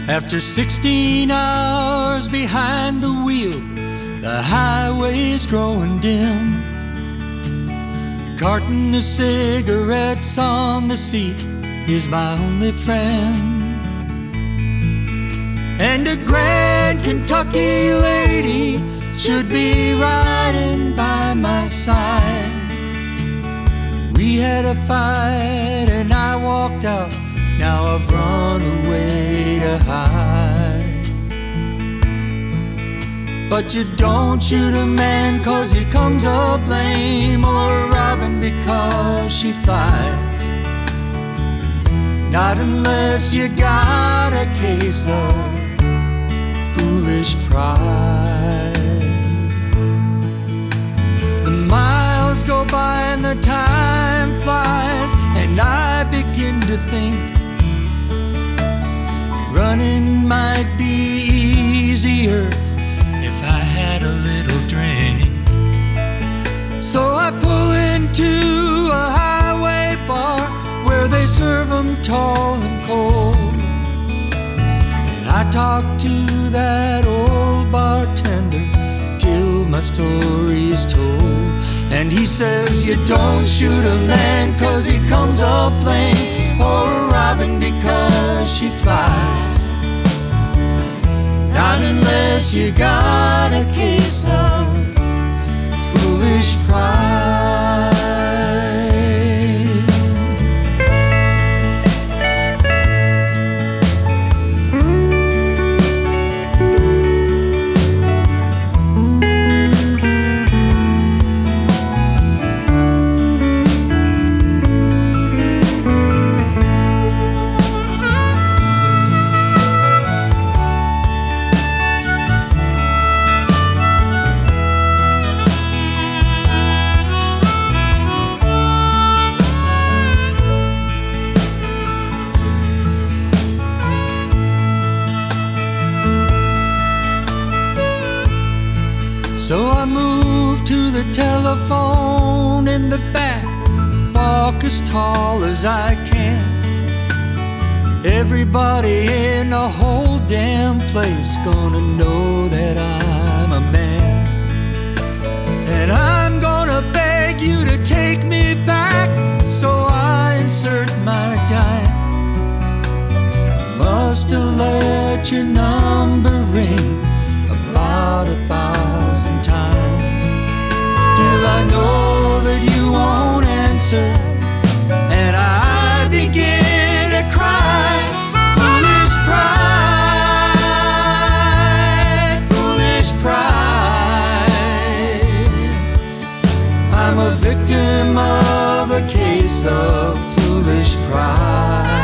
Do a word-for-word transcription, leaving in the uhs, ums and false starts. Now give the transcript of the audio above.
After sixteen hours behind the wheel, the highway's growing dim. Carton of cigarettes on the seat is my only friend. And a grand Kentucky lady should be riding by my side. We had a fight and I walked out. Now I've run away to hide. But you don't shoot a man 'cause he comes up lame, or a robin because she flies. Not unless you got a case of foolish pride. The miles go by and the time flies, and I begin to think running might be easier if I had a little drink. So I pull into a highway bar where they serve 'em tall and cold. And I talk to that old bartender till my story is told. And he says, you don't shoot a man 'cause he comes up lame, or a robin because she flies. Not unless you got a case of foolish pride. So I move to the telephone in the back, walk as tall as I can. Everybody in the whole damn place gonna know that I'm a man. And I'm gonna beg you to take me back, so I insert my dime. I must have let your number ring about a thousand times, till I know that you won't answer, and I begin to cry. Foolish pride, foolish pride. I'm a victim of a case of foolish pride.